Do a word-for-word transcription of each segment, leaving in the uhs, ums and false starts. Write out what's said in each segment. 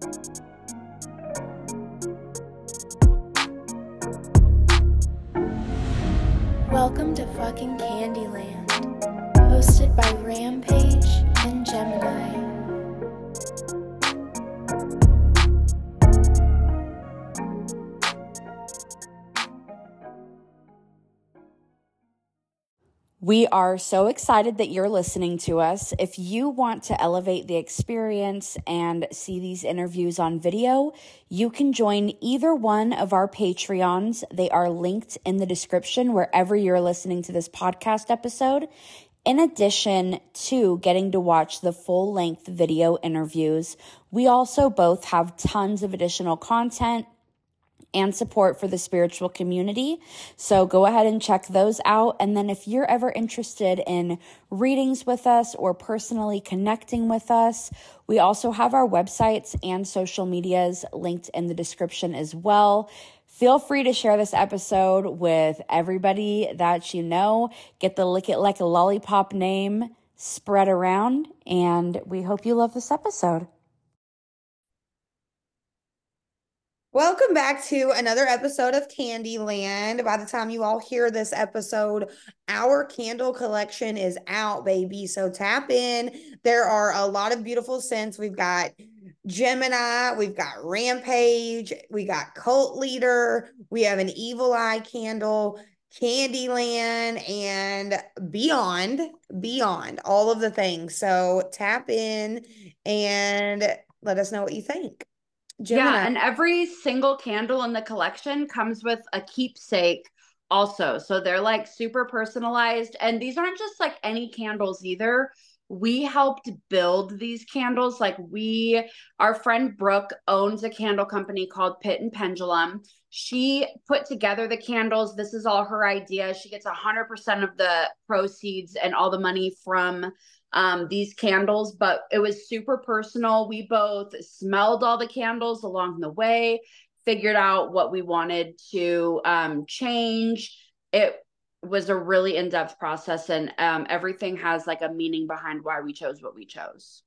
Welcome to fucking Candyland, hosted by Rampage and Gemini. We are so excited that you're listening to us. If you want to elevate the experience and see these interviews on video, you can join either one of our Patreons. They are linked in the description wherever you're listening to this podcast episode. In addition to getting to watch the full-length video interviews, we also both have tons of additional content and support for the spiritual community. So go ahead and check those out. And then if you're ever interested in readings with us or personally connecting with us, we also have our websites and social medias linked in the description as well. Feel free to share this episode with everybody that you know. Get the Lick It Like a Lollipop name spread around, and we hope you love this episode. Welcome back to another episode of Candyland. By the time you all hear this episode, our candle collection is out, baby. So tap in. There are a lot of beautiful scents. We've got Gemini, we've got Rampage, we got Cult Leader, we have an Evil Eye candle, Candyland, and beyond, beyond, all of the things. So tap in and let us know what you think. Gemini. Yeah, and every single candle in the collection comes with a keepsake also. So they're like super personalized. And these aren't just like any candles either. We helped build these candles. Like we, our friend Brooke owns a candle company called Pit and Pendulum. She put together the candles. This is all her idea. She gets one hundred percent of the proceeds and all the money from um, these candles, but it was super personal. We both smelled all the candles along the way, figured out what we wanted to um, change. It was a really in-depth process, and um, everything has like a meaning behind why we chose what we chose.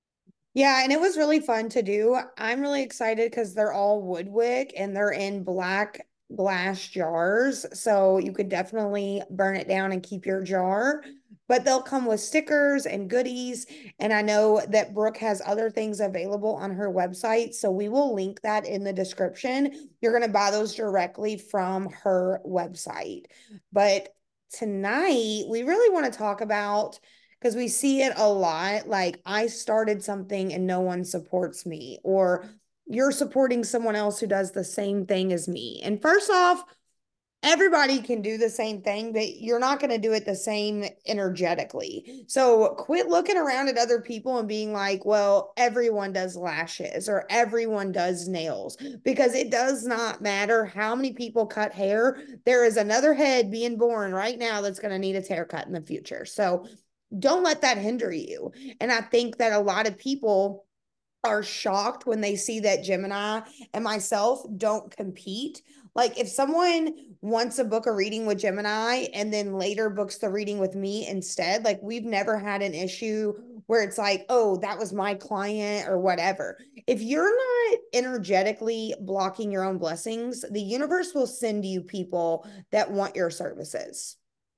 Yeah, and it was really fun to do. I'm really excited because they're all woodwick and they're in black glass jars. So you could definitely burn it down and keep your jar, but they'll come with stickers and goodies. And I know that Brooke has other things available on her website. So we will link that in the description. You're going to buy those directly from her website. But tonight, we really want to talk about, because we see it a lot, like I started something and no one supports me, or you're supporting someone else who does the same thing as me. And first off, everybody can do the same thing, but you're not going to do it the same energetically. So quit looking around at other people and being like, well, everyone does lashes or everyone does nails, because it does not matter how many people cut hair. There is another head being born right now that's going to need its haircut in the future. So don't let that hinder you. And I think that a lot of people are shocked when they see that Gemini and myself don't compete. Like if someone wants to book a reading with Gemini and then later books the reading with me instead, like we've never had an issue where it's like, oh, that was my client or whatever. If you're not energetically blocking your own blessings, the universe will send you people that want your services.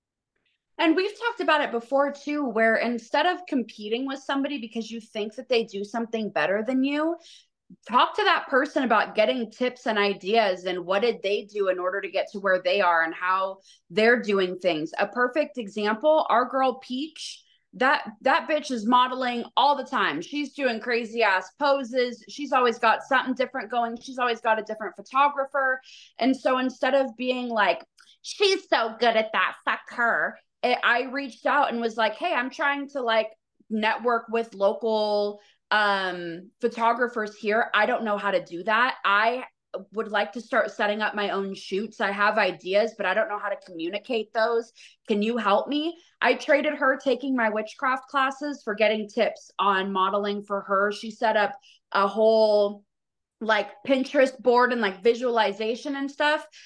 And we've talked about it before too, where instead of competing with somebody because you think that they do something better than you, talk to that person about getting tips and ideas and what did they do in order to get to where they are and how they're doing things. A perfect example, our girl Peach, that that bitch is modeling all the time. She's doing crazy ass poses. She's always got something different going. She's always got a different photographer. And so instead of being like, she's so good at that, fuck her, I reached out and was like, hey, I'm trying to like network with local um, photographers here. I don't know how to do that. I would like to start setting up my own shoots. I have ideas, but I don't know how to communicate those. Can you help me? I traded her taking my witchcraft classes for getting tips on modeling for her. She set up a whole like Pinterest board and like visualization and stuff.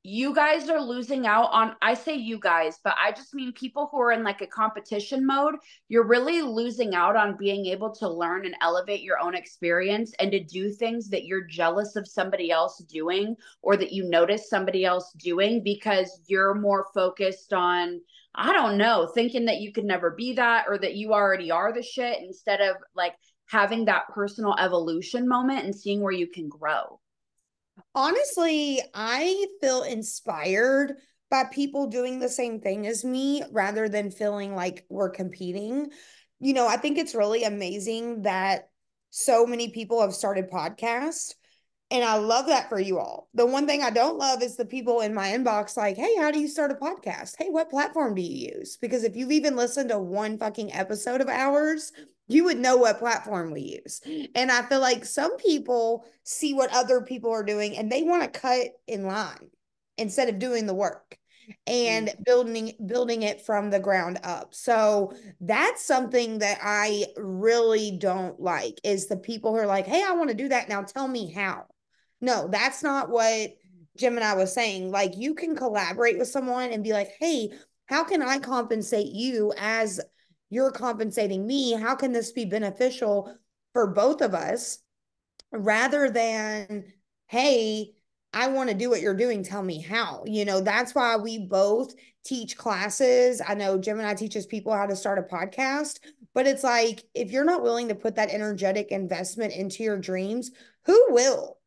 you guys are losing out on, I say you guys, but I just mean people who are in like a competition mode. You're really losing out on being able to learn and elevate your own experience and to do things that you're jealous of somebody else doing, or that you notice somebody else doing, because you're more focused on, I don't know, thinking that you could never be that, or that you already are the shit, instead of like having that personal evolution moment and seeing where you can grow. Honestly, I feel inspired by people doing the same thing as me rather than feeling like we're competing. You know, I think it's really amazing that so many people have started podcasts. And I love that for you all. The one thing I don't love is the people in my inbox like, hey, how do you start a podcast? Hey, what platform do you use? Because if you've even listened to one fucking episode of ours, you would know what platform we use. And I feel like some people see what other people are doing and they want to cut in line instead of doing the work and building building it from the ground up. So that's something that I really don't like, is the people who are like, hey, I want to do that. Now tell me how. No, that's not what Gemini was saying. Like, you can collaborate with someone and be like, hey, how can I compensate you as you're compensating me? How can this be beneficial for both of us? Rather than, hey, I want to do what you're doing. Tell me how. You know, that's why we both teach classes. I know Gemini teaches people how to start a podcast, but it's like, if you're not willing to put that energetic investment into your dreams, who will?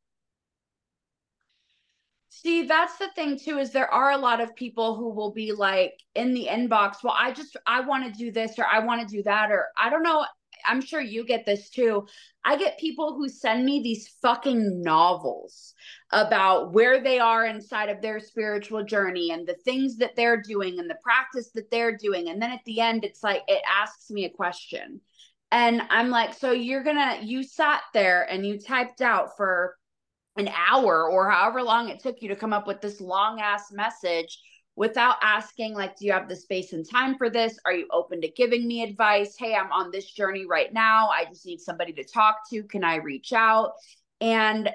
See, that's the thing too, is there are a lot of people who will be like in the inbox, well, I just, I want to do this, or I want to do that, or I don't know. I'm sure you get this too. I get people who send me these fucking novels about where they are inside of their spiritual journey and the things that they're doing and the practice that they're doing. And then at the end, it's like, it asks me a question. And I'm like, so you're gonna, you sat there and you typed out for an hour or however long it took you to come up with this long ass message without asking, like, do you have the space and time for this? Are you open to giving me advice? Hey, I'm on this journey right now. I just need somebody to talk to. Can I reach out? And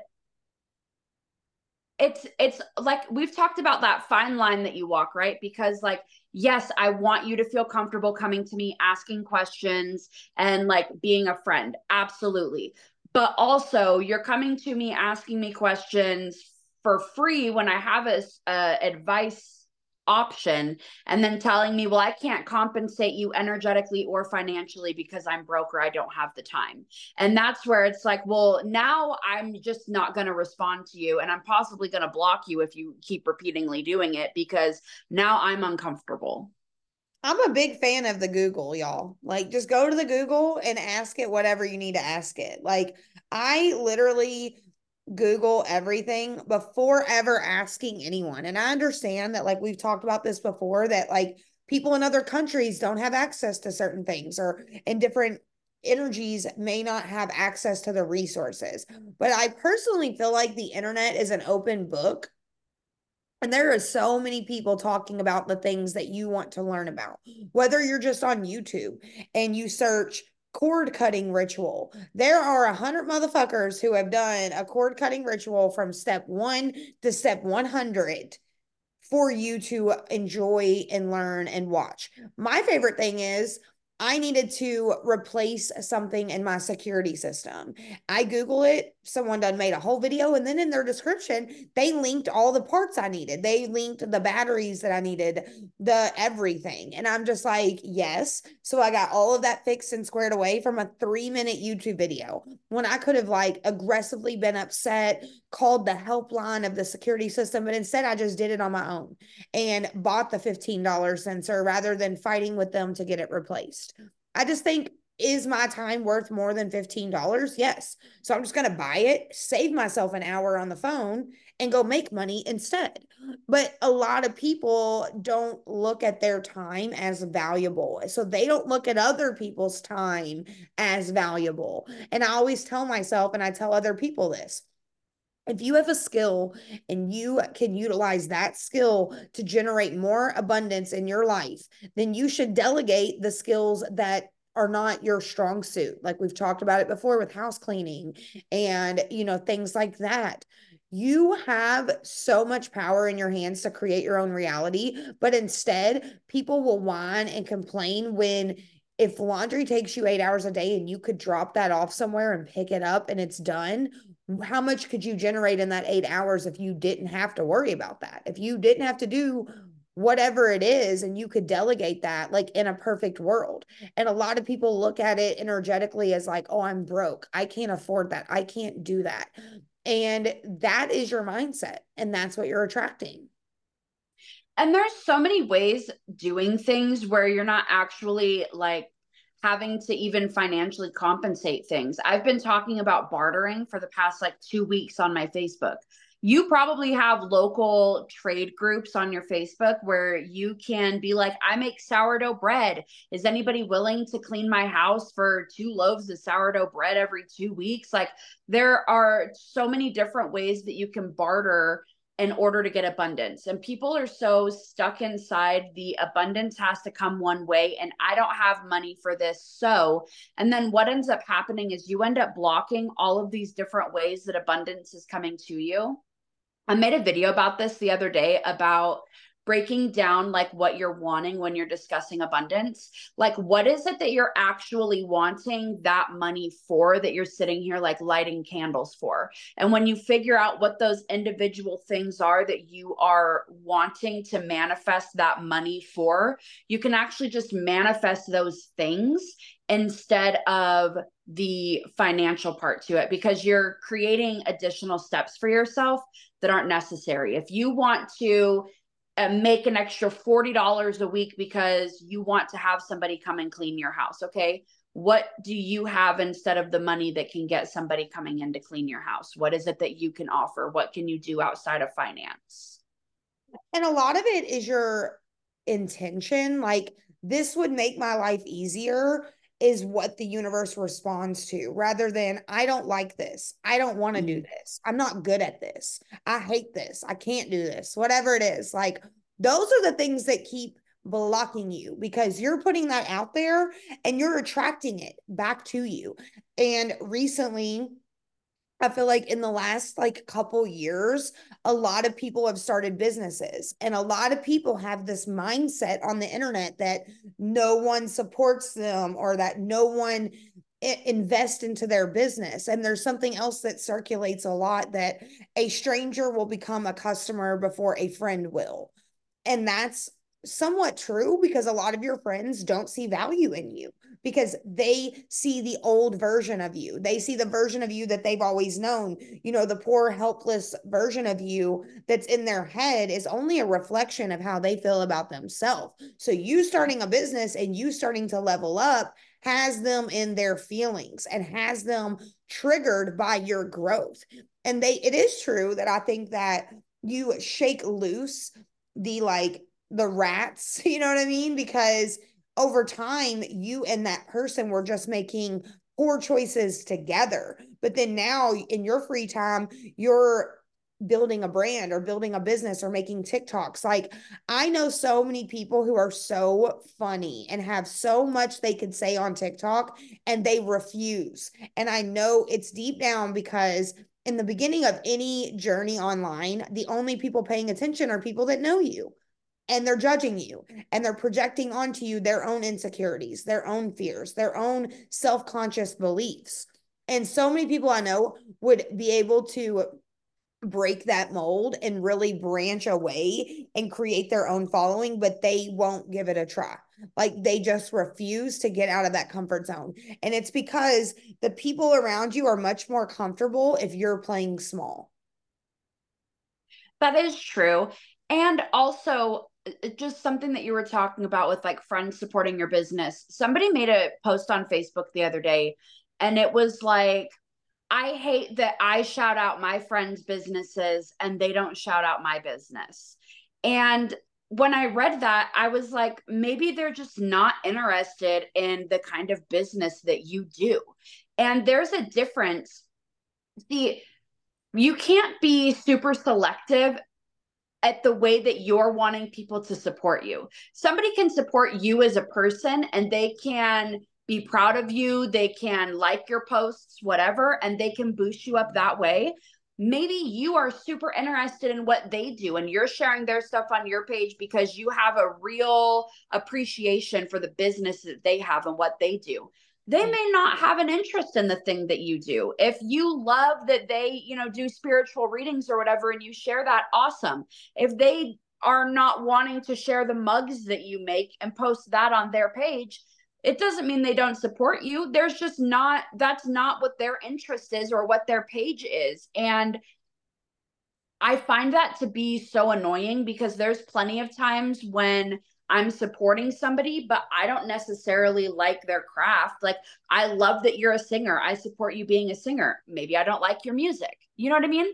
it's, it's like, we've talked about that fine line that you walk, right? Because like, yes, I want you to feel comfortable coming to me, asking questions and like being a friend. Absolutely. But also you're coming to me, asking me questions for free when I have a, a advice option, and then telling me, well, I can't compensate you energetically or financially because I'm broke or I don't have the time. And that's where it's like, well, now I'm just not going to respond to you, and I'm possibly going to block you if you keep repeatedly doing it, because now I'm uncomfortable. I'm a big fan of the Google, y'all. Like, just go to the Google and ask it whatever you need to ask it. Like, I literally Google everything before ever asking anyone. And I understand that, like, we've talked about this before, that like people in other countries don't have access to certain things, or in different energies may not have access to the resources. But I personally feel like the internet is an open book. And there are so many people talking about the things that you want to learn about, whether you're just on YouTube and you search cord cutting ritual. There are a hundred motherfuckers who have done a cord cutting ritual from step one to step one hundred for you to enjoy and learn and watch. My favorite thing is, I needed to replace something in my security system. I Google it. Someone done made a whole video, and then in their description, they linked all the parts I needed. They linked the batteries that I needed, the everything. And I'm just like, yes. So I got all of that fixed and squared away from a three minute YouTube video, when I could have like aggressively been upset, called the helpline of the security system. But instead I just did it on my own and bought the fifteen dollar sensor rather than fighting with them to get it replaced. I just think, is my time worth more than fifteen dollars? Yes. So I'm just going to buy it, save myself an hour on the phone, and go make money instead. But a lot of people don't look at their time as valuable. So they don't look at other people's time as valuable. And I always tell myself, and I tell other people this, if you have a skill and you can utilize that skill to generate more abundance in your life, then you should delegate the skills that are not your strong suit. Like we've talked about it before with house cleaning and, you know, things like that. You have so much power in your hands to create your own reality, but instead, people will whine and complain when if laundry takes you eight hours a day and you could drop that off somewhere and pick it up and it's done, how much could you generate in that eight hours if you didn't have to worry about that? If you didn't have to do whatever it is and you could delegate that, like in a perfect world. And a lot of people look at it energetically as like, oh, I'm broke. I can't afford that. I can't do that. And that is your mindset. And that's what you're attracting. And there's so many ways doing things where you're not actually like having to even financially compensate things. I've been talking about bartering for the past like two weeks on my Facebook. You probably have local trade groups on your Facebook where you can be like, I make sourdough bread. Is anybody willing to clean my house for two loaves of sourdough bread every two weeks? Like there are so many different ways that you can barter in order to get abundance. And people are so stuck inside the abundance has to come one way and I don't have money for this. So, and then what ends up happening is you end up blocking all of these different ways that abundance is coming to you. I made a video about this the other day about breaking down like what you're wanting when you're discussing abundance. Like what is it that you're actually wanting that money for, that you're sitting here like lighting candles for? And when you figure out what those individual things are that you are wanting to manifest that money for, you can actually just manifest those things instead of the financial part to it, because you're creating additional steps for yourself that aren't necessary. If you want to uh, make an extra forty dollars a week because you want to have somebody come and clean your house, okay, what do you have instead of the money that can get somebody coming in to clean your house? What is it that you can offer? What can you do outside of finance? And a lot of it is your intention. Like, this would make my life easier is what the universe responds to, rather than, I don't like this. I don't want to do this. I'm not good at this. I hate this. I can't do this. Whatever it is. Like, those are the things that keep blocking you, because you're putting that out there and you're attracting it back to you. And recently, I feel like in the last like couple years, a lot of people have started businesses, and a lot of people have this mindset on the internet that no one supports them or that no one invest into their business. And there's something else that circulates a lot, that a stranger will become a customer before a friend will. And that's somewhat true, because a lot of your friends don't see value in you because they see the old version of you. They see the version of you that they've always known. You know, the poor, helpless version of you that's in their head is only a reflection of how they feel about themselves. So you starting a business and you starting to level up has them in their feelings and has them triggered by your growth. And they, it is true that I think that you shake loose the like the rats, you know what I mean? Because over time, you and that person were just making poor choices together. But then now in your free time, you're building a brand or building a business or making TikToks. Like, I know so many people who are so funny and have so much they could say on TikTok, and they refuse. And I know it's deep down because in the beginning of any journey online, the only people paying attention are people that know you. And they're judging you, and they're projecting onto you their own insecurities, their own fears, their own self-conscious beliefs. And so many people I know would be able to break that mold and really branch away and create their own following, but they won't give it a try. Like, they just refuse to get out of that comfort zone. And it's because the people around you are much more comfortable if you're playing small. That is true. And also, just something that you were talking about with like friends supporting your business. Somebody made a post on Facebook the other day, and it was like, I hate that I shout out my friends' businesses and they don't shout out my business. And when I read that, I was like, maybe they're just not interested in the kind of business that you do. And there's a difference. See, you can't be super selective at the way that you're wanting people to support you. Somebody can support you as a person, and they can be proud of you. They can like your posts, whatever, and they can boost you up that way. maybe you are super interested in what they do and you're sharing their stuff on your page because you have a real appreciation for the business that they have and what they do. They may not have an interest in the thing that you do. If you love that they, you know, do spiritual readings or whatever, and you share that, awesome. If they are not wanting to share the mugs that you make and post that on their page, it doesn't mean they don't support you. There's just not, that's not what their interest is or what their page is. And I find that to be so annoying because there's plenty of times when I'm supporting somebody, but I don't necessarily like their craft. Like, I love that you're a singer. I support you being a singer. Maybe I don't like your music. You know what I mean?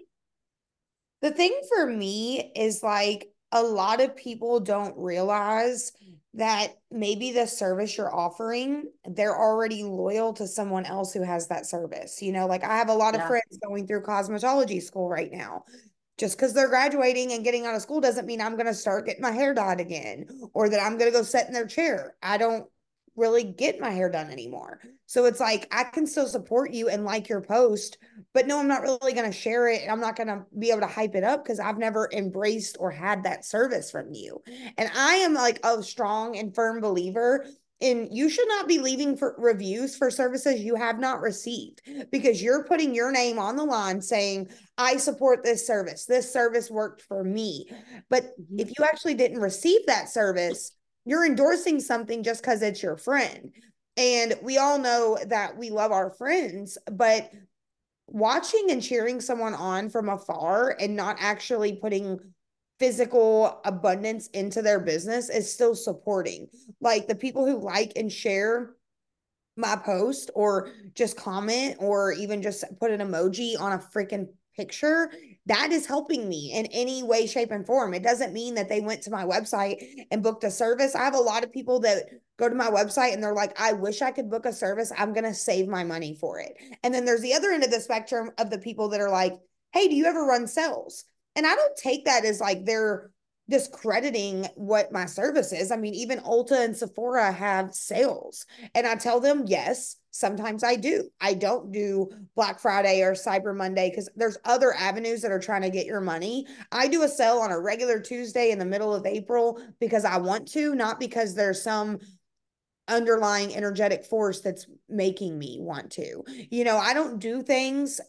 The thing for me is like a lot of people don't realize that maybe the service you're offering, they're already loyal to someone else who has that service. You know, like I have a lot of Yeah. friends going through cosmetology school right now. Just because they're graduating and getting out of school doesn't mean I'm going to start getting my hair dyed again or that I'm going to go sit in their chair. I don't really get my hair done anymore. So it's like I can still support you and like your post, but no, I'm not really going to share it. And I'm not going to be able to hype it up because I've never embraced or had that service from you. And I am like a strong and firm believer in you should not be leaving for reviews for services you have not received because you're putting your name on the line saying, I support this service. This service worked for me. But Mhm. if you actually didn't receive that service, you're endorsing something just because it's your friend. And we all know that we love our friends, but watching and cheering someone on from afar and not actually putting physical abundance into their business is still supporting. Like the people who like and share my post or just comment or even just put an emoji on a freaking picture, that is helping me in any way, shape, and form. It doesn't mean that they went to my website and booked a service. I have a lot of people that go to my website and they're like, I wish I could book a service. I'm going to save my money for it. And then there's the other end of the spectrum of the people that are like, hey, do you ever run sales? And I don't take that as like they're discrediting what my service is. I mean, even Ulta and Sephora have sales. And I tell them, yes, sometimes I do. I don't do Black Friday or Cyber Monday because there's other avenues that are trying to get your money. I do a sale on a regular Tuesday in the middle of April because I want to, not because there's some underlying energetic force that's making me want to. You know, I don't do things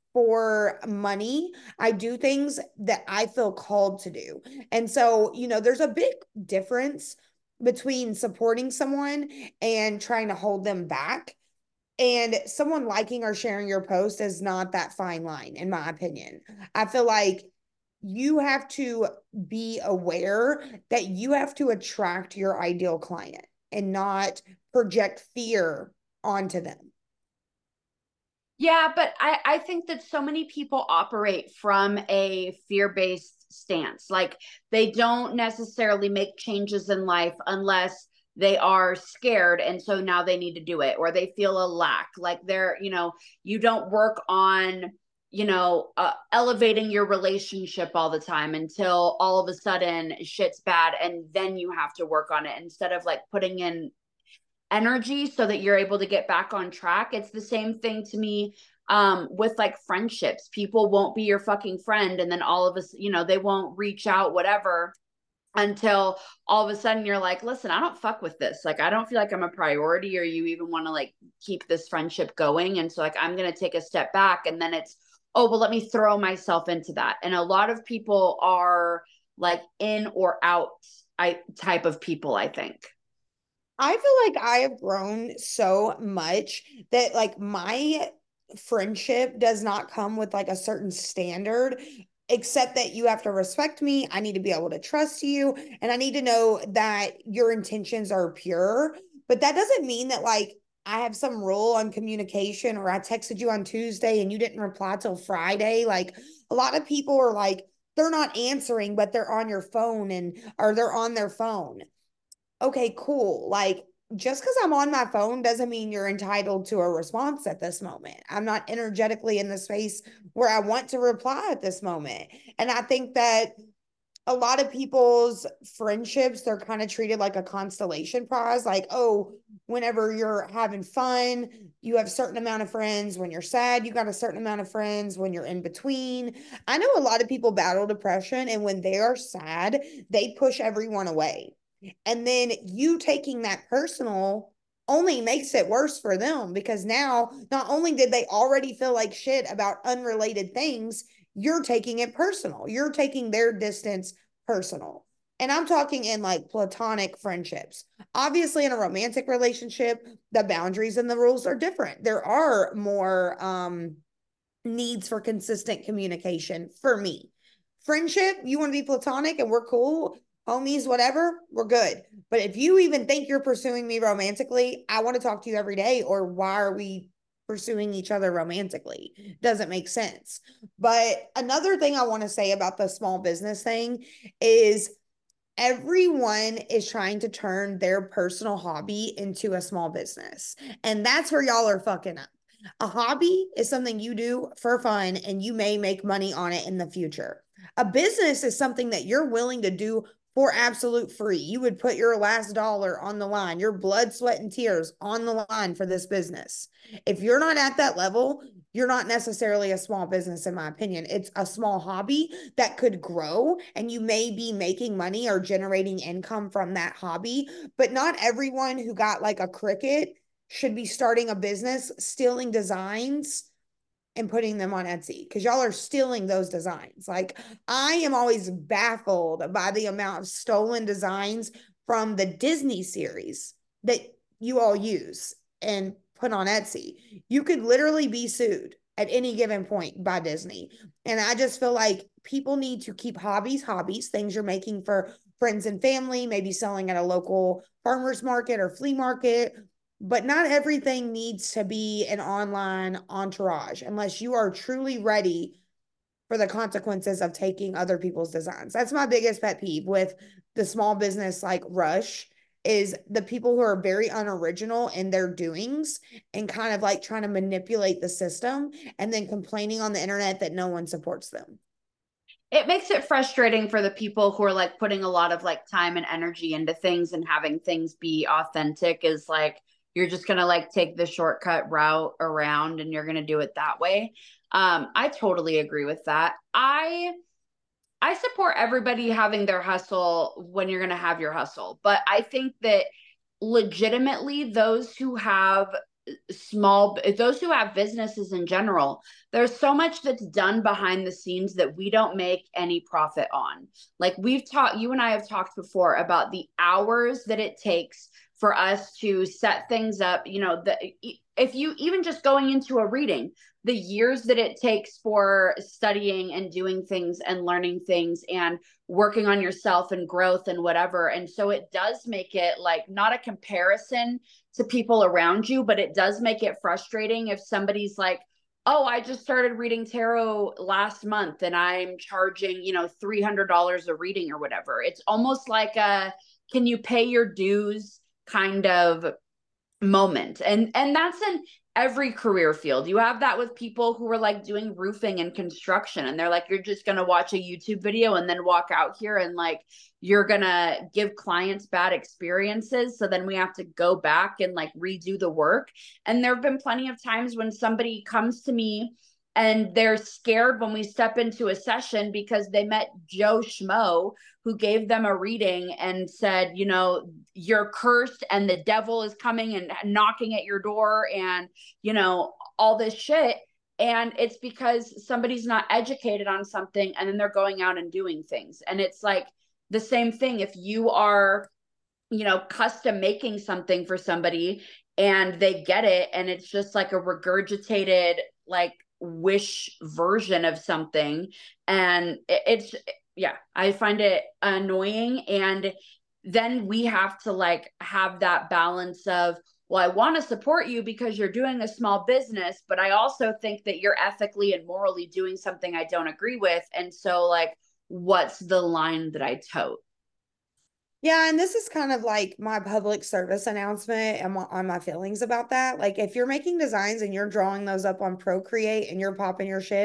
for money. I do things that I feel called to do. And so, you know, there's a big difference between supporting someone and trying to hold them back. And someone liking or sharing your post is not that fine line, in my opinion. I feel like you have to be aware that you have to attract your ideal client and not project fear onto them. Yeah, but I, I think that so many people operate from a fear-based stance. Like they don't necessarily make changes in life unless they are scared. And so now they need to do it, or they feel a lack. Like they're, you know, you don't work on, you know, uh, elevating your relationship all the time until all of a sudden shit's bad. And then you have to work on it instead of like putting in energy so that you're able to get back on track. It's the same thing to me um with like friendships. People won't be your fucking friend and then all of us, you know, they won't reach out, whatever, until all of a sudden you're like, listen, I don't fuck with this. Like, I don't feel like I'm a priority or you even want to like keep this friendship going. And so like, I'm going to take a step back and then it's, oh, well, let me throw myself into that. And a lot of people are like in or out I type of people, I think. I feel like I have grown so much that like my friendship does not come with like a certain standard, except that you have to respect me. I need to be able to trust you, and I need to know that your intentions are pure. But that doesn't mean that like I have some rule on communication or I texted you on Tuesday and you didn't reply till Friday. Like a lot of people are like, they're not answering, but they're on your phone and or they're on their phone. Okay, cool. Like, just because I'm on my phone doesn't mean you're entitled to a response at this moment. I'm not energetically in the space where I want to reply at this moment. And I think that a lot of people's friendships, they're kind of treated like a constellation prize. Like, oh, whenever you're having fun, you have a certain amount of friends. When you're sad, you got a certain amount of friends. When you're in between, I know a lot of people battle depression, and when they are sad, they push everyone away. And then you taking that personal only makes it worse for them, because now not only did they already feel like shit about unrelated things, you're taking it personal. You're taking their distance personal. And I'm talking in like platonic friendships. Obviously, in a romantic relationship, the boundaries and the rules are different. There are more um, needs for consistent communication for me. Friendship, you want to be platonic and we're cool, homies, whatever, we're good. But if you even think you're pursuing me romantically, I want to talk to you every day, or why are we pursuing each other romantically? Doesn't make sense. But another thing I want to say about the small business thing is everyone is trying to turn their personal hobby into a small business. And that's where y'all are fucking up. A hobby is something you do for fun and you may make money on it in the future. A business is something that you're willing to do for absolute free. You would put your last dollar on the line, your blood, sweat, and tears on the line for this business. If you're not at that level, you're not necessarily a small business, in my opinion. It's a small hobby that could grow, and you may be making money or generating income from that hobby. But not everyone who got like a Cricut should be starting a business stealing designs and putting them on Etsy, because y'all are stealing those designs. Like, I am always baffled by the amount of stolen designs from the Disney series that you all use and put on Etsy. You could literally be sued at any given point by Disney. And I just feel like people need to keep hobbies, hobbies, things you're making for friends and family, maybe selling at a local farmer's market or flea market. But not everything needs to be an online entourage unless you are truly ready for the consequences of taking other people's designs. That's my biggest pet peeve with the small business like rush, is the people who are very unoriginal in their doings and kind of like trying to manipulate the system and then complaining on the internet that no one supports them. It makes it frustrating for the people who are like putting a lot of like time and energy into things, and having things be authentic is like, you're just going to like take the shortcut route around and you're going to do it that way. Um, I totally agree with that. I, I support everybody having their hustle when you're going to have your hustle. But I think that legitimately those who have small, those who have businesses in general, there's so much that's done behind the scenes that we don't make any profit on. Like, we've talked, you and I have talked before about the hours that it takes for us to set things up. You know, the, if you even just going into a reading, the years that it takes for studying and doing things and learning things and working on yourself and growth and whatever. And so it does make it like not a comparison to people around you, but it does make it frustrating if somebody's like, oh, I just started reading tarot last month and I'm charging, you know, three hundred dollars a reading or whatever. It's almost like a, can you pay your dues kind of moment. And and that's in every career field. You have that with people who are like doing roofing and construction, and they're like, you're just going to watch a YouTube video and then walk out here and like you're going to give clients bad experiences, so then we have to go back and like redo the work. And there've been plenty of times when somebody comes to me and they're scared when we step into a session because they met Joe Schmo who gave them a reading and said, you know, you're cursed and the devil is coming and knocking at your door and, you know, all this shit. And it's because somebody's not educated on something and then they're going out and doing things. And it's like the same thing. If you are, you know, custom making something for somebody and they get it and it's just like a regurgitated, like, wish version of something, and it's, yeah, I find it annoying. And then we have to like have that balance of, well, I want to support you because you're doing a small business, but I also think that you're ethically and morally doing something I don't agree with. And so like, what's the line that I tote? Yeah, and this is kind of like my public service announcement and on my feelings about that. Like, if you're making designs and you're drawing those up on Procreate and you're popping your shit,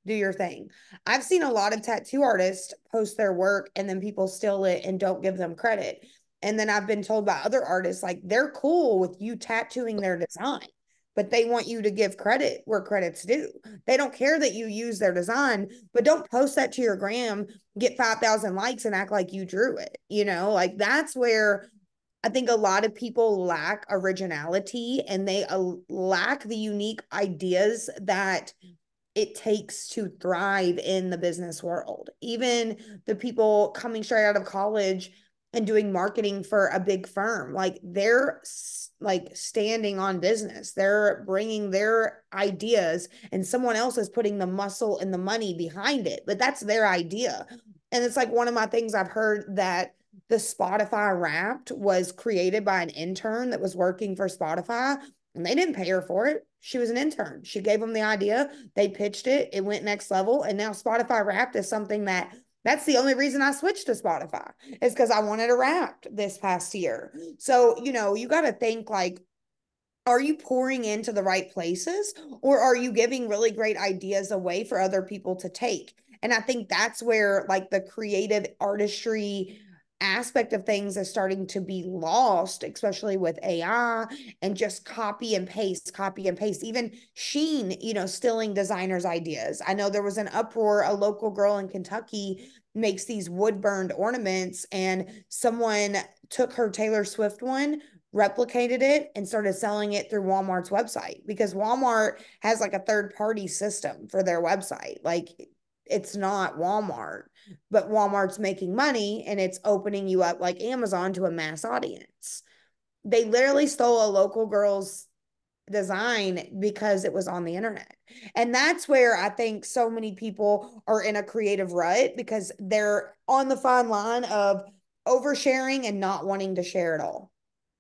do your thing. I've seen a lot of tattoo artists post their work and then people steal it and don't give them credit. And then I've been told by other artists, like, they're cool with you tattooing their design, but they want you to give credit where credit's due. They don't care that you use their design, but don't post that to your gram, get five thousand likes and act like you drew it. You know, like, that's where I think a lot of people lack originality, and they uh, lack the unique ideas that it takes to thrive in the business world. Even the people coming straight out of college and doing marketing for a big firm, like, they're like standing on business. They're bringing their ideas and someone else is putting the muscle and the money behind it, but that's their idea. And it's like one of my things I've heard, that the Spotify Wrapped was created by an intern that was working for Spotify, and they didn't pay her for it. She was an intern. She gave them the idea. They pitched it. It went next level. And now Spotify Wrapped is something that, that's the only reason I switched to Spotify, is because I wanted a Wrapped this past year. So, you know, you got to think, like, are you pouring into the right places, or are you giving really great ideas away for other people to take? And I think that's where, like, the creative artistry aspect of things is starting to be lost, especially with A I and just copy and paste, copy and paste. Even Shein, you know, stealing designers' ideas. I know there was an uproar. A local girl in Kentucky makes these wood burned ornaments, and someone took her Taylor Swift one, replicated it, and started selling it through Walmart's website, because Walmart has like a third party system for their website. Like, it's not Walmart, but Walmart's making money and it's opening you up like Amazon to a mass audience. They literally stole a local girl's design because it was on the internet. And that's where I think so many people are in a creative rut, because they're on the fine line of oversharing and not wanting to share it all.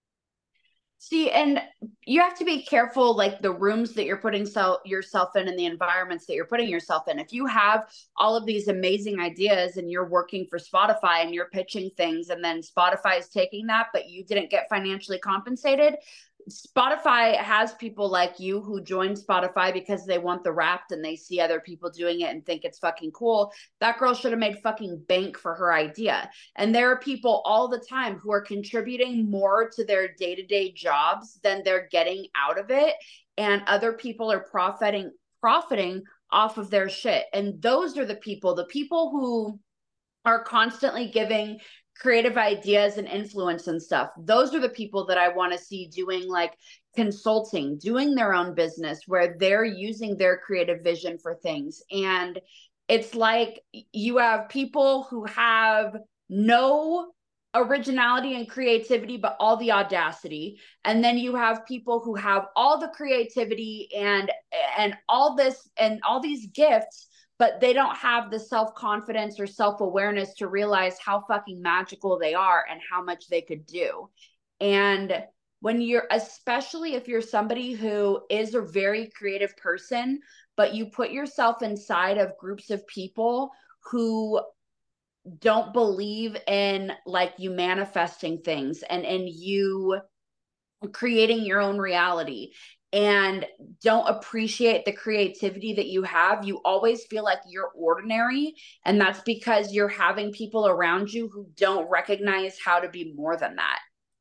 See, and you have to be careful, like the rooms that you're putting so- yourself in and the environments that you're putting yourself in. If you have all of these amazing ideas and you're working for Spotify and you're pitching things, and then Spotify is taking that, but you didn't get financially compensated, Spotify has people like you who join Spotify because they want the Wrapped and they see other people doing it and think it's fucking cool. That girl should have made fucking bank for her idea. And there are people all the time who are contributing more to their day-to-day jobs than they're getting out of it. And other people are profiting, profiting off of their shit. And those are the people, the people who are constantly giving creative ideas and influence and stuff. Those are the people that I want to see doing like consulting, doing their own business, where they're using their creative vision for things. And it's like you have people who have no originality and creativity, but all the audacity. And then you have people who have all the creativity and and all this and all these gifts, but they don't have the self-confidence or self-awareness to realize how fucking magical they are and how much they could do. And when you're, especially if you're somebody who is a very creative person, but you put yourself inside of groups of people who don't believe in like you manifesting things and and you creating your own reality, and don't appreciate the creativity that you have, you always feel like you're ordinary. And that's because you're having people around you who don't recognize how to be more than that.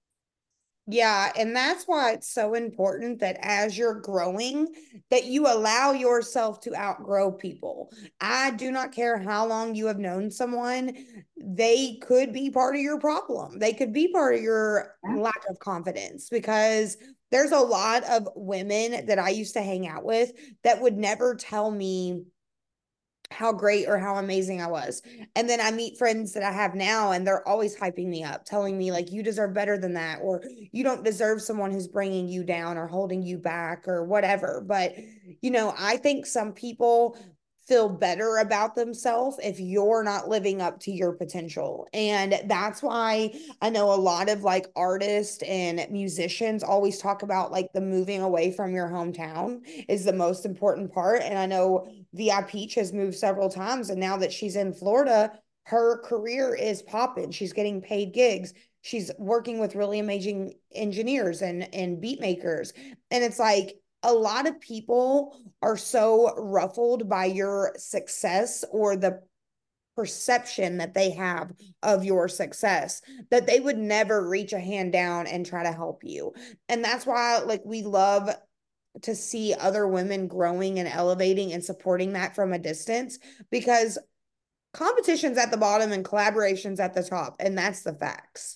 Yeah, and that's why it's so important that as you're growing, that you allow yourself to outgrow people. I do not care how long you have known someone, they could be part of your problem. They could be part of your lack of confidence, because there's a lot of women that I used to hang out with that would never tell me how great or how amazing I was. And then I meet friends that I have now and they're always hyping me up, telling me like, you deserve better than that, or you don't deserve someone who's bringing you down or holding you back or whatever. But, you know, I think some people feel better about themselves if you're not living up to your potential. And that's why I know a lot of like artists and musicians always talk about like the moving away from your hometown is the most important part. And I know Vi Peach has moved several times, and now that she's in Florida, her career is popping. She's getting paid gigs. She's working with really amazing engineers and and beat makers. And it's like, a lot of people are so ruffled by your success or the perception that they have of your success that they would never reach a hand down and try to help you. And that's why, like, we love to see other women growing and elevating and supporting that from a distance, because competition's at the bottom and collaboration's at the top, and that's the facts.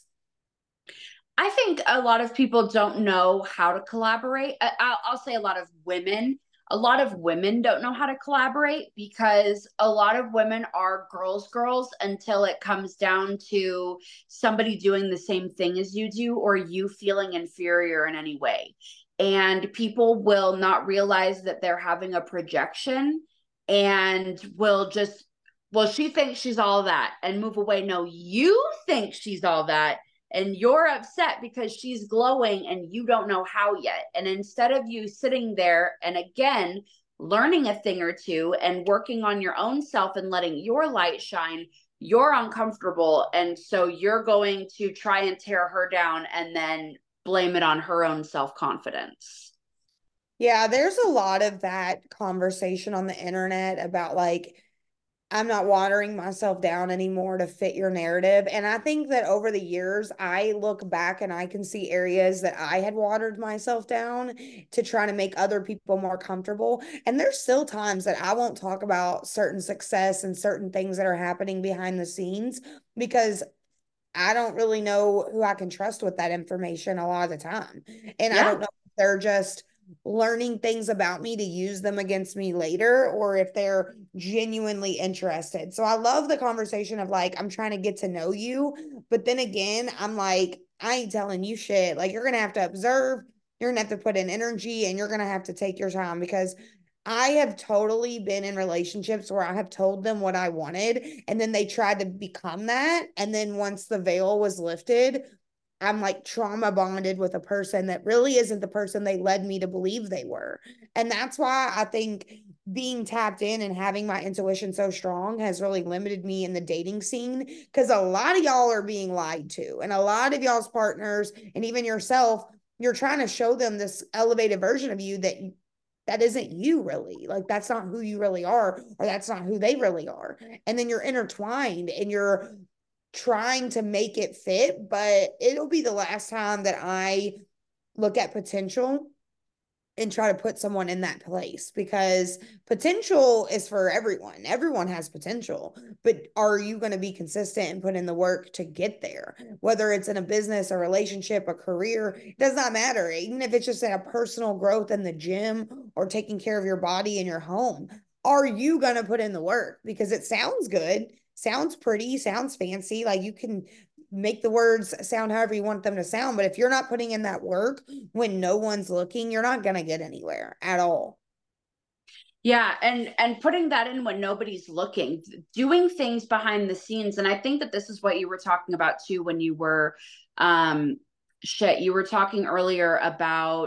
I think a lot of people don't know how to collaborate. I- I'll, I'll say a lot of women, a lot of women don't know how to collaborate because a lot of women are girls, girls until it comes down to somebody doing the same thing as you do or you feeling inferior in any way. And people will not realize that they're having a projection and will just, well, she thinks she's all that and move away. No, you think she's all that. And you're upset because she's glowing and you don't know how yet. And instead of you sitting there and again, learning a thing or two and working on your own self and letting your light shine, you're uncomfortable. And so you're going to try and tear her down and then blame it on her own self-confidence. Yeah, there's a lot of that conversation on the internet about like, I'm not watering myself down anymore to fit your narrative. And I think that over the years, I look back and I can see areas that I had watered myself down to try to make other people more comfortable. And there's still times that I won't talk about certain success and certain things that are happening behind the scenes because I don't really know who I can trust with that information a lot of the time. And yeah. I don't know if they're just learning things about me to use them against me later or if they're genuinely interested. So I love the conversation of like, I'm trying to get to know you. But then again, I'm like, I ain't telling you shit. Like, you're going to have to observe, you're going to have to put in energy, and you're going to have to take your time, because I have totally been in relationships where I have told them what I wanted and then they tried to become that. And then once the veil was lifted, I'm like trauma bonded with a person that really isn't the person they led me to believe they were. And that's why I think being tapped in and having my intuition so strong has really limited me in the dating scene, because a lot of y'all are being lied to, and a lot of y'all's partners and even yourself, you're trying to show them this elevated version of you that that isn't you really. Like, that's not who you really are, or that's not who they really are. And then you're intertwined and you're trying to make it fit, but it'll be the last time that I look at potential and try to put someone in that place, because potential is for everyone. Everyone has potential, but are you going to be consistent and put in the work to get there? Whether it's in a business, a relationship, a career, it does not matter. Even if it's just in a personal growth in the gym or taking care of your body in your home, are you going to put in the work? Because it sounds good, sounds pretty, sounds fancy. Like, you can make the words sound however you want them to sound, but if you're not putting in that work when no one's looking, you're not going to get anywhere at all. Yeah, and and putting that in when nobody's looking, doing things behind the scenes. And I think that this is what you were talking about too when you were um shit you were talking earlier about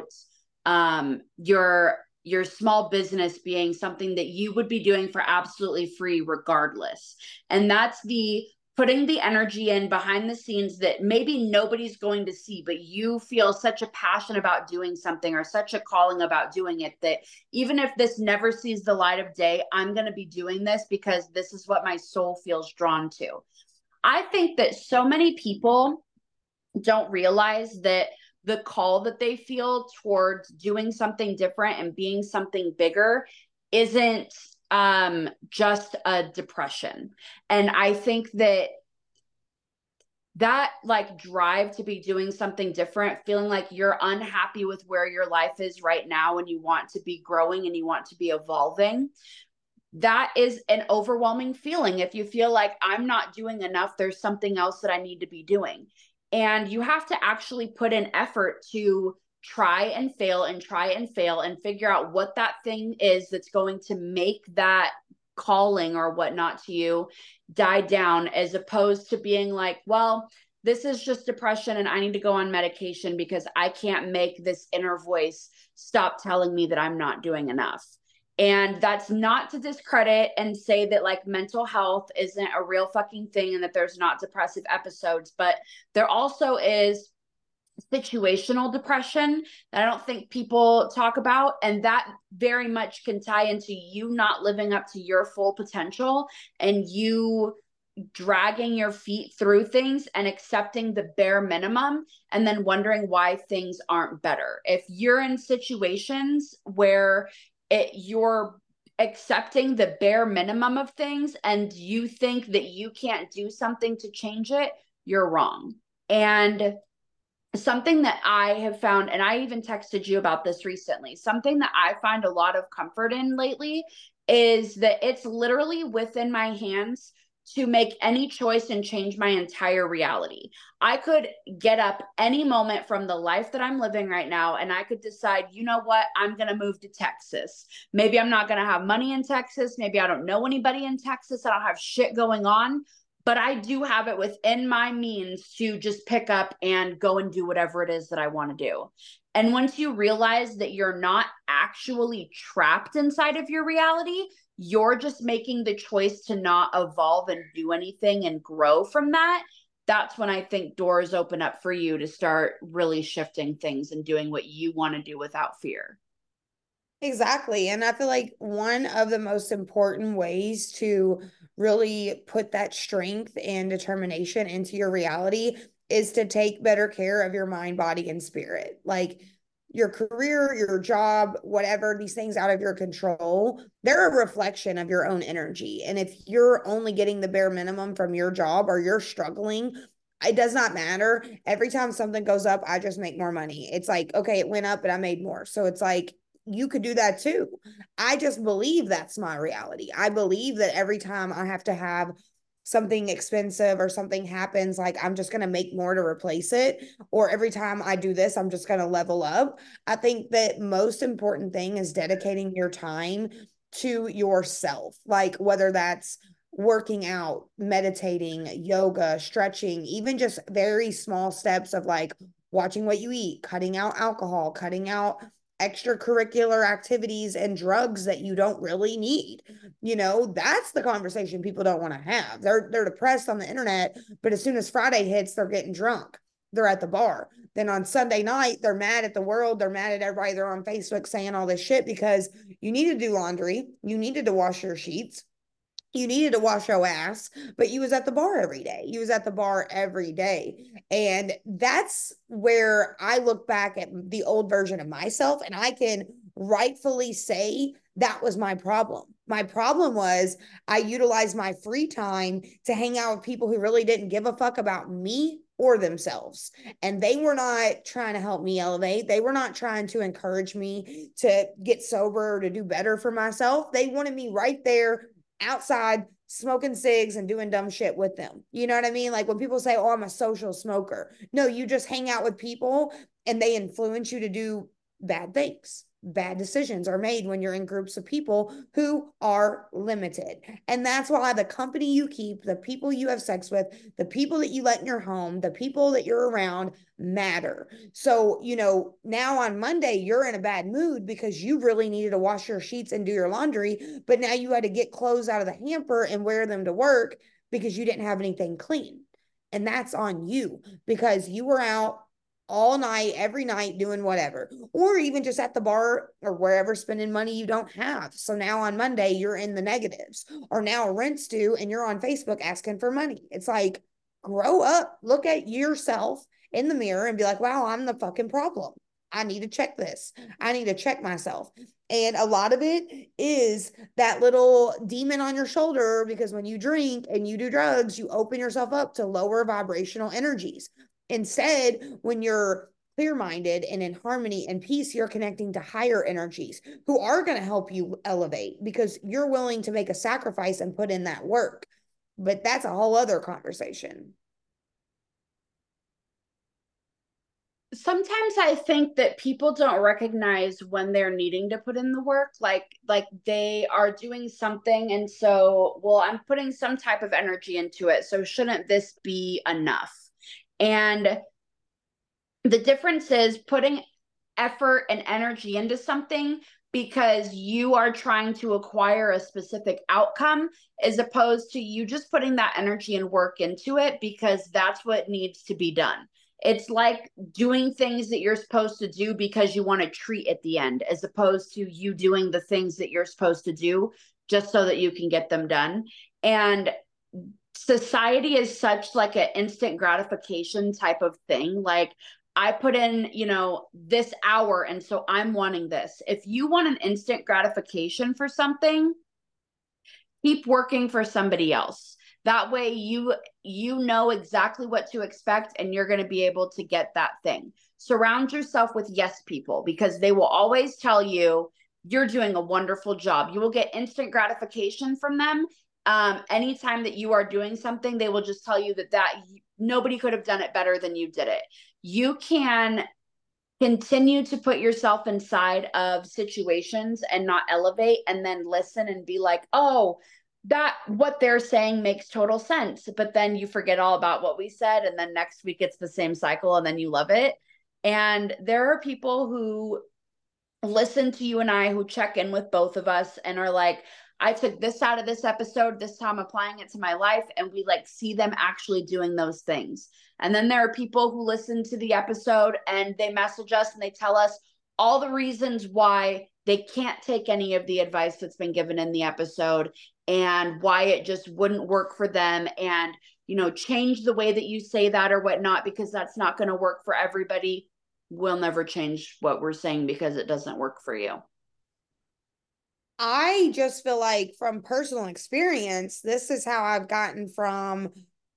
um your your small business being something that you would be doing for absolutely free regardless. And that's the putting the energy in behind the scenes that maybe nobody's going to see, but you feel such a passion about doing something or such a calling about doing it that even if this never sees the light of day, I'm going to be doing this because this is what my soul feels drawn to. I think that so many people don't realize that the call that they feel towards doing something different and being something bigger isn't um just a depression. And I think that that like drive to be doing something different, feeling like you're unhappy with where your life is right now and you want to be growing and you want to be evolving, that is an overwhelming feeling. If you feel like I'm not doing enough, there's something else that I need to be doing. And you have to actually put in effort to try and fail and try and fail and figure out what that thing is that's going to make that calling or whatnot to you die down, as opposed to being like, well, this is just depression and I need to go on medication because I can't make this inner voice stop telling me that I'm not doing enough. And that's not to discredit and say that like mental health isn't a real fucking thing and that there's not depressive episodes, but there also is situational depression that I don't think people talk about. And that very much can tie into you not living up to your full potential and you dragging your feet through things and accepting the bare minimum and then wondering why things aren't better. If you're in situations where it, you're accepting the bare minimum of things and you think that you can't do something to change it, you're wrong. And something that I have found, and I even texted you about this recently, something that I find a lot of comfort in lately is that it's literally within my hands to make any choice and change my entire reality. I could get up any moment from the life that I'm living right now, and I could decide, you know what, I'm going to move to Texas. Maybe I'm not going to have money in Texas. Maybe I don't know anybody in Texas. I don't have shit going on, but I do have it within my means to just pick up and go and do whatever it is that I want to do. And once you realize that you're not actually trapped inside of your reality, you're just making the choice to not evolve and do anything and grow from that. That's when I think doors open up for you to start really shifting things and doing what you want to do without fear. Exactly. And I feel like one of the most important ways to really put that strength and determination into your reality is to take better care of your mind, body, and spirit. Like your career, your job, whatever, these things out of your control, they're a reflection of your own energy. And if you're only getting the bare minimum from your job or you're struggling, it does not matter. Every time something goes up, I just make more money. It's like, okay, it went up, but I made more. So it's like, you could do that too. I just believe that's my reality. I believe that every time I have to have something expensive or something happens, like I'm just going to make more to replace it. Or every time I do this, I'm just going to level up. I think that most important thing is dedicating your time to yourself. Like whether that's working out, meditating, yoga, stretching, even just very small steps of like watching what you eat, cutting out alcohol, cutting out extracurricular activities and drugs that you don't really need. You know, that's the conversation people don't want to have. They're they're depressed on the internet, but as soon as Friday hits, they're getting drunk. They're at the bar. Then on Sunday night, they're mad at the world. They're mad at everybody. They're on Facebook saying all this shit because you needed to do laundry. You needed to wash your sheets. You needed to wash your ass, but you was at the bar every day. You was at the bar every day. And that's where I look back at the old version of myself and I can rightfully say that was my problem. My problem was I utilized my free time to hang out with people who really didn't give a fuck about me or themselves. And they were not trying to help me elevate. They were not trying to encourage me to get sober or to do better for myself. They wanted me right there outside smoking cigs and doing dumb shit with them. You know what I mean? Like when people say, oh, I'm a social smoker. No, you just hang out with people and they influence you to do bad things. Bad decisions are made when you're in groups of people who are limited. And that's why the company you keep, the people you have sex with, the people that you let in your home, the people that you're around matter. So, you know, now on Monday, you're in a bad mood because you really needed to wash your sheets and do your laundry, but now you had to get clothes out of the hamper and wear them to work because you didn't have anything clean. And that's on you because you were out all night, every night doing whatever, or even just at the bar or wherever spending money you don't have. So now on Monday, you're in the negatives, or now rent's due and you're on Facebook asking for money. It's like, grow up, look at yourself in the mirror and be like, wow, I'm the fucking problem. I need to check this. I need to check myself. And a lot of it is that little demon on your shoulder, because when you drink and you do drugs, you open yourself up to lower vibrational energies. Instead, when you're clear-minded and in harmony and peace, you're connecting to higher energies who are going to help you elevate because you're willing to make a sacrifice and put in that work. But that's a whole other conversation. Sometimes I think that people don't recognize when they're needing to put in the work, like like they are doing something and so, well, I'm putting some type of energy into it, so shouldn't this be enough? And the difference is putting effort and energy into something because you are trying to acquire a specific outcome, as opposed to you just putting that energy and work into it because that's what needs to be done. It's like doing things that you're supposed to do because you want a treat at the end, as opposed to you doing the things that you're supposed to do just so that you can get them done. And society is such like an instant gratification type of thing. Like, I put in, you know, this hour, and so I'm wanting this. If you want an instant gratification for something, keep working for somebody else. That way you you know exactly what to expect, and you're going to be able to get that thing. Surround yourself with yes people, because they will always tell you you're doing a wonderful job. You will get instant gratification from them. Um, anytime that you are doing something, they will just tell you that that nobody could have done it better than you did it. You can continue to put yourself inside of situations and not elevate, and then listen and be like, oh, that what they're saying makes total sense. But then you forget all about what we said, and then next week it's the same cycle, and then you love it. And there are people who listen to you and I, who check in with both of us and are like, I took this out of this episode, this time applying it to my life, and we like see them actually doing those things. And then there are people who listen to the episode and they message us and they tell us all the reasons why they can't take any of the advice that's been given in the episode, and why it just wouldn't work for them. And, you know, change the way that you say that or whatnot, because that's not going to work for everybody. We'll never change what we're saying because it doesn't work for you. I just feel like, from personal experience, this is how I've gotten from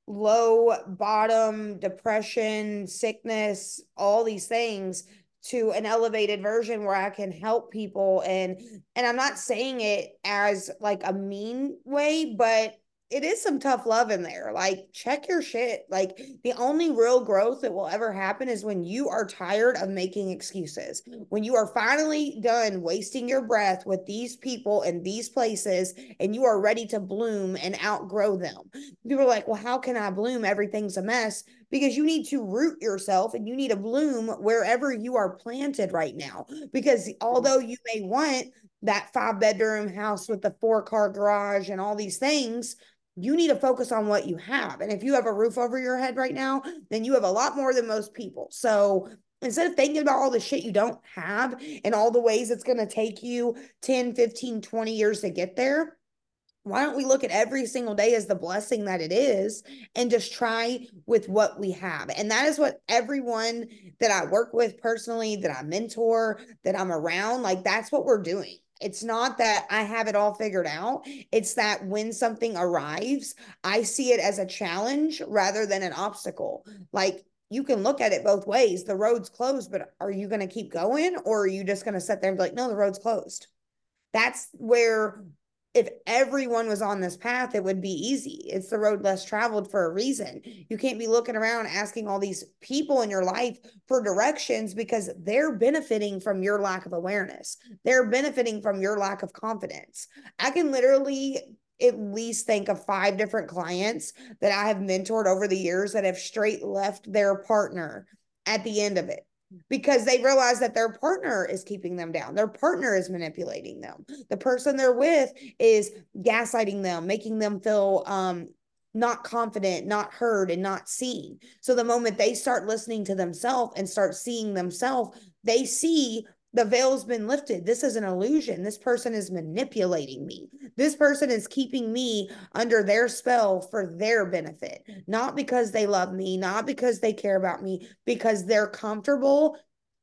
low bottom, depression, sickness, all these things, to an elevated version where I can help people. And and I'm not saying it as like a mean way, but it is some tough love in there. Like, check your shit. Like, the only real growth that will ever happen is when you are tired of making excuses. When you are finally done wasting your breath with these people and these places, and you are ready to bloom and outgrow them. People are like, well, how can I bloom? Everything's a mess. Because you need to root yourself, and you need to bloom wherever you are planted right now. Because although you may want that five bedroom house with the four car garage and all these things, you need to focus on what you have. And if you have a roof over your head right now, then you have a lot more than most people. So instead of thinking about all the shit you don't have and all the ways it's going to take you ten, fifteen, twenty years to get there, why don't we look at every single day as the blessing that it is, and just try with what we have? And that is what everyone that I work with personally, that I mentor, that I'm around, like, that's what we're doing. It's not that I have it all figured out. It's that when something arrives, I see it as a challenge rather than an obstacle. Like, you can look at it both ways. The road's closed, but are you going to keep going, or are you just going to sit there and be like, no, the road's closed? That's where, if everyone was on this path, it would be easy. It's the road less traveled for a reason. You can't be looking around asking all these people in your life for directions, because they're benefiting from your lack of awareness. They're benefiting from your lack of confidence. I can literally at least think of five different clients that I have mentored over the years that have straight left their partner at the end of it, because they realize that their partner is keeping them down. Their partner is manipulating them. The person they're with is gaslighting them, making them feel um, not confident, not heard, and not seen. So the moment they start listening to themselves and start seeing themselves, they see the veil's been lifted. This is an illusion. This person is manipulating me. This person is keeping me under their spell for their benefit, not because they love me, not because they care about me, because they're comfortable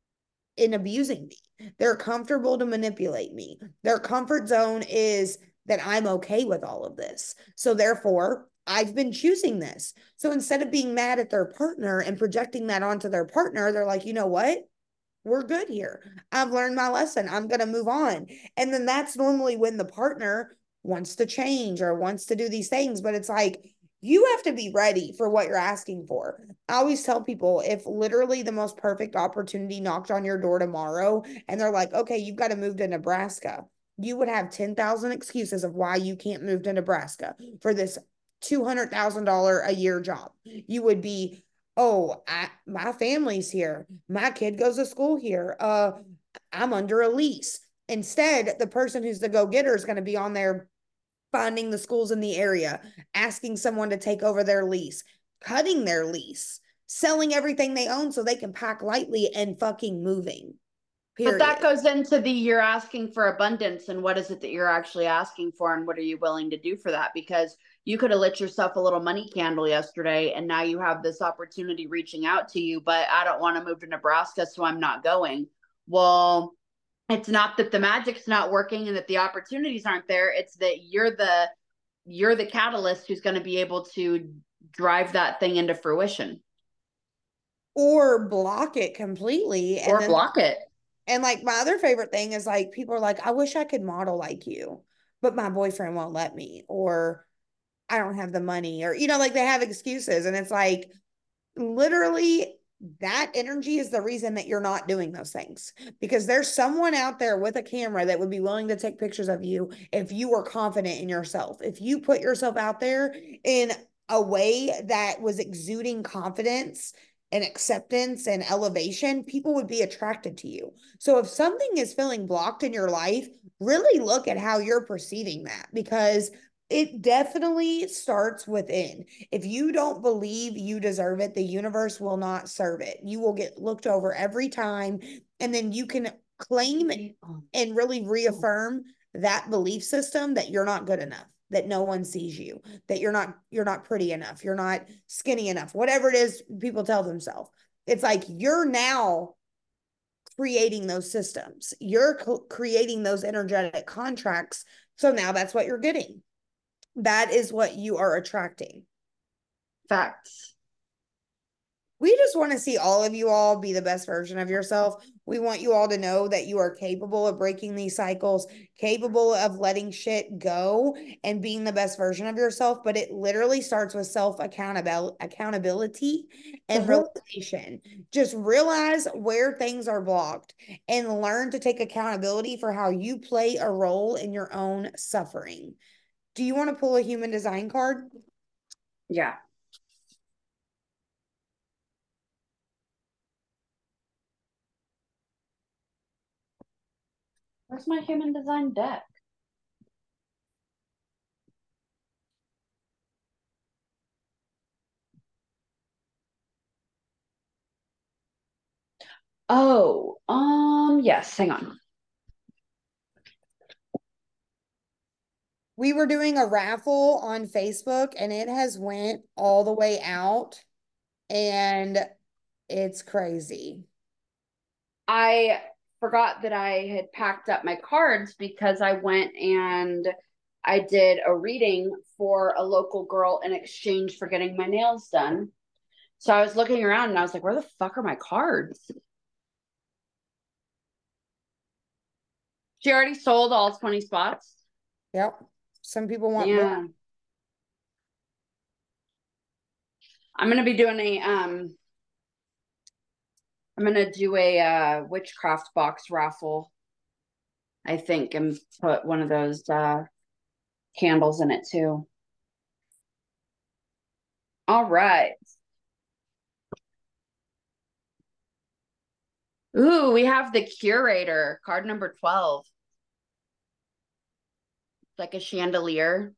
in abusing me. They're comfortable to manipulate me. Their comfort zone is that I'm okay with all of this. So therefore, I've been choosing this. So instead of being mad at their partner and projecting that onto their partner, they're like, you know what? We're good here. I've learned my lesson. I'm going to move on. And then that's normally when the partner wants to change or wants to do these things. But it's like, you have to be ready for what you're asking for. I always tell people, if literally the most perfect opportunity knocked on your door tomorrow and they're like, okay, you've got to move to Nebraska, you would have ten thousand excuses of why you can't move to Nebraska for this two hundred thousand dollars a year job. You would be, oh, I, my family's here. My kid goes to school here. Uh, I'm under a lease. Instead, the person who's the go-getter is going to be on there finding the schools in the area, asking someone to take over their lease, cutting their lease, selling everything they own so they can pack lightly and fucking moving. Period. But that goes into the you're asking for abundance, and what is it that you're actually asking for, and what are you willing to do for that? Because you could have lit yourself a little money candle yesterday, and now you have this opportunity reaching out to you, but I don't want to move to Nebraska, so I'm not going. Well, it's not that the magic's not working and that the opportunities aren't there. It's that you're the you're the catalyst who's going to be able to drive that thing into fruition. Or block it completely. Or then, block it. And like my other favorite thing is like people are like, I wish I could model like you, but my boyfriend won't let me, or I don't have the money, or, you know, like they have excuses. And it's like, literally, that energy is the reason that you're not doing those things, because there's someone out there with a camera that would be willing to take pictures of you if you were confident in yourself. If you put yourself out there in a way that was exuding confidence and acceptance and elevation, people would be attracted to you. So if something is feeling blocked in your life, really look at how you're perceiving that, because it definitely starts within. If you don't believe you deserve it, the universe will not serve it. You will get looked over every time, and then you can claim and really reaffirm that belief system that you're not good enough, that no one sees you, that you're not you're not pretty enough, you're not skinny enough, whatever it is people tell themselves. It's like you're now creating those systems. You're creating those energetic contracts. So now that's what you're getting. That is what you are attracting. Facts. We just want to see all of you all be the best version of yourself. We want you all to know that you are capable of breaking these cycles, capable of letting shit go and being the best version of yourself. But it literally starts with self-accountability accountability and mm-hmm. realization. Just realize where things are blocked and learn to take accountability for how you play a role in your own suffering. Do you want to pull a human design card? Yeah. Where's my human design deck? Oh, um, yes, hang on. We were doing a raffle on Facebook, and it has went all the way out, and it's crazy. I forgot that I had packed up my cards because I went and I did a reading for a local girl in exchange for getting my nails done. So I was looking around and I was like, where the fuck are my cards? She already sold all twenty spots. Yep. Some people want yeah. more. I'm going to be doing a, um, I'm going to do a uh, witchcraft box raffle, I think, and put one of those uh, candles in it too. All right. Ooh, we have the Curator, card number twelve. It's like a chandelier.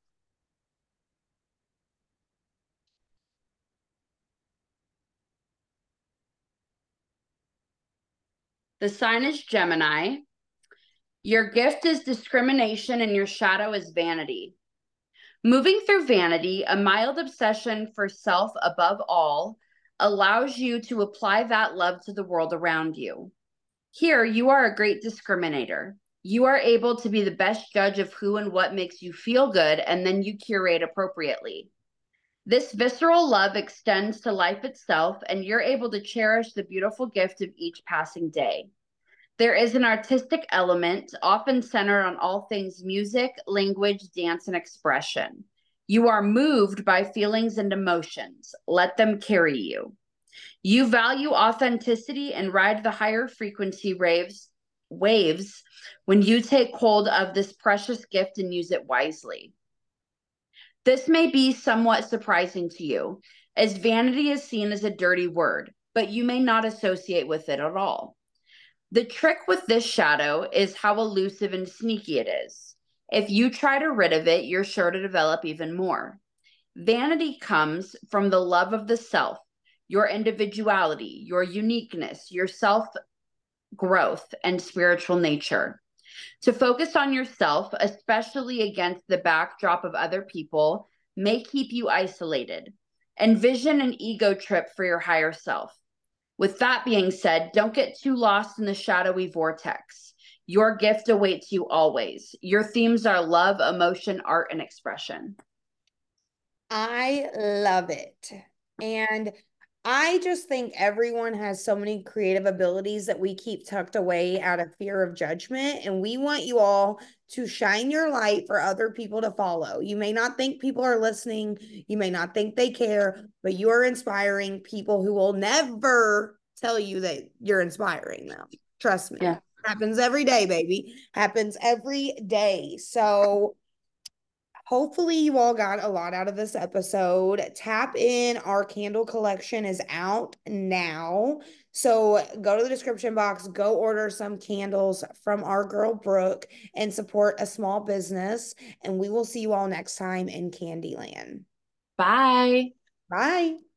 The sign is Gemini. Your gift is discrimination and your shadow is vanity. Moving through vanity, a mild obsession for self above all, allows you to apply that love to the world around you. Here, you are a great discriminator. You are able to be the best judge of who and what makes you feel good, and then you curate appropriately. This visceral love extends to life itself, and you're able to cherish the beautiful gift of each passing day. There is an artistic element, often centered on all things music, language, dance, and expression. You are moved by feelings and emotions. Let them carry you. You value authenticity and ride the higher frequency waves, waves when you take hold of this precious gift and use it wisely. This may be somewhat surprising to you, as vanity is seen as a dirty word, but you may not associate with it at all. The trick with this shadow is how elusive and sneaky it is. If you try to rid of it, you're sure to develop even more. Vanity comes from the love of the self. your individuality, your uniqueness, your self growth, and spiritual nature. To focus on yourself, especially against the backdrop of other people, may keep you isolated. Envision an ego trip for your higher self. With that being said, don't get too lost in the shadowy vortex. Your gift awaits you always. Your themes are love, emotion, art, and expression. I love it. And I just think everyone has so many creative abilities that we keep tucked away out of fear of judgment. And we want you all to shine your light for other people to follow. You may not think people are listening, you may not think they care, but you are inspiring people who will never tell you that you're inspiring them. Trust me. Yeah. Happens every day, baby. Happens every day. So hopefully you all got a lot out of this episode. Tap in. Our candle collection is out now. So go to the description box, go order some candles from our girl Brooke and support a small business. And we will see you all next time in Candyland. Bye. Bye.